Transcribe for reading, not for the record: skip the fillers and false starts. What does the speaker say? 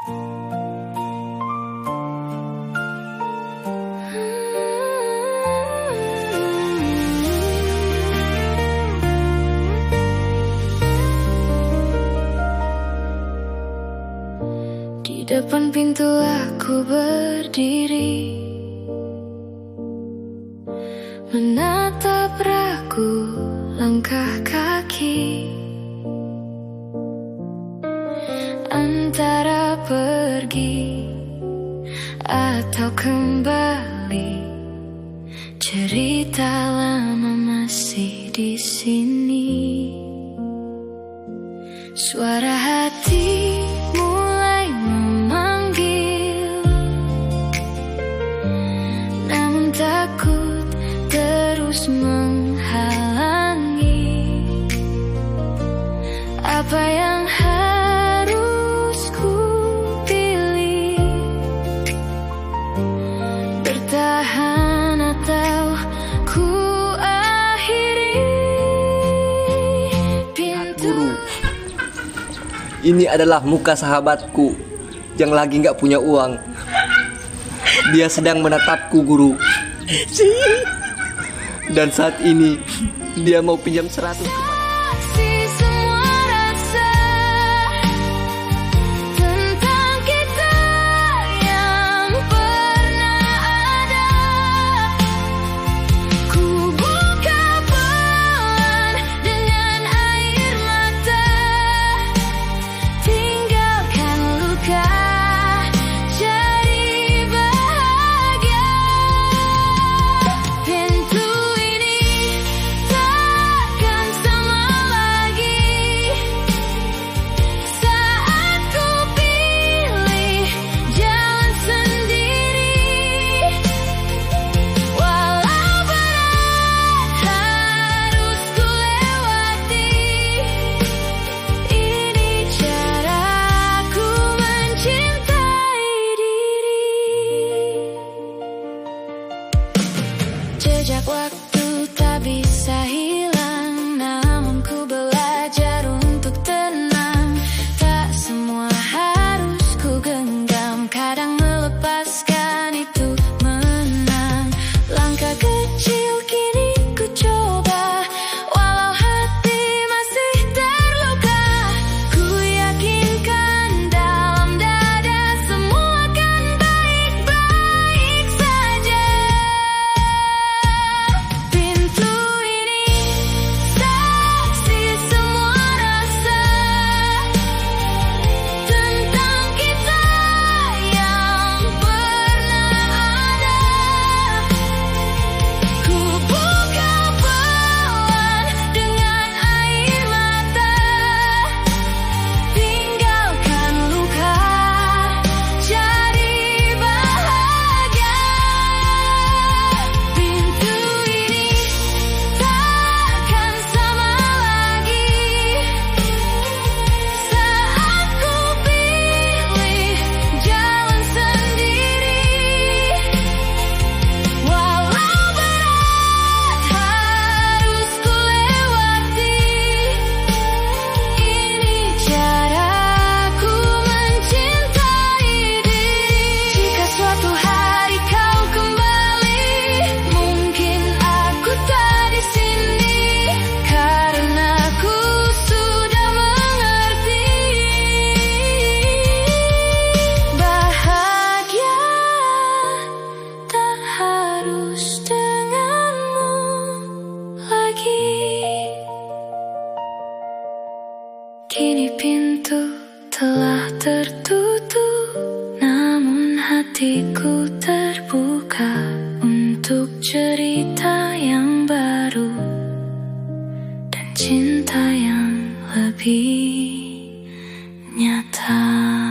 Di depan pintu aku berdiri, menatap ragu langkah kaki, antara pergi atau kembali. Cerita lama masih di sini. Suara hati mulai memanggil, namun takut terus menghalangi apa yang harus ku pilih. Bertahan atau ku akhiri pintu. Ini adalah muka sahabatku yang lagi gak punya uang. Dia sedang menatapku, guru. Dan saat ini dia mau pinjam 100 kepada... Jejak waktu tak bisa hilang, namun ku belajar untuk tenang. Tak semua harus ku genggam, kadang melepaskan itu menang. Langkah kecil kini ku coba, walau hati masih terluka. Ku yakinkan dalam dada semua akan baik-baik saja. Kini pintu telah tertutup, namun hatiku terbuka untuk cerita yang baru dan cinta yang lebih nyata.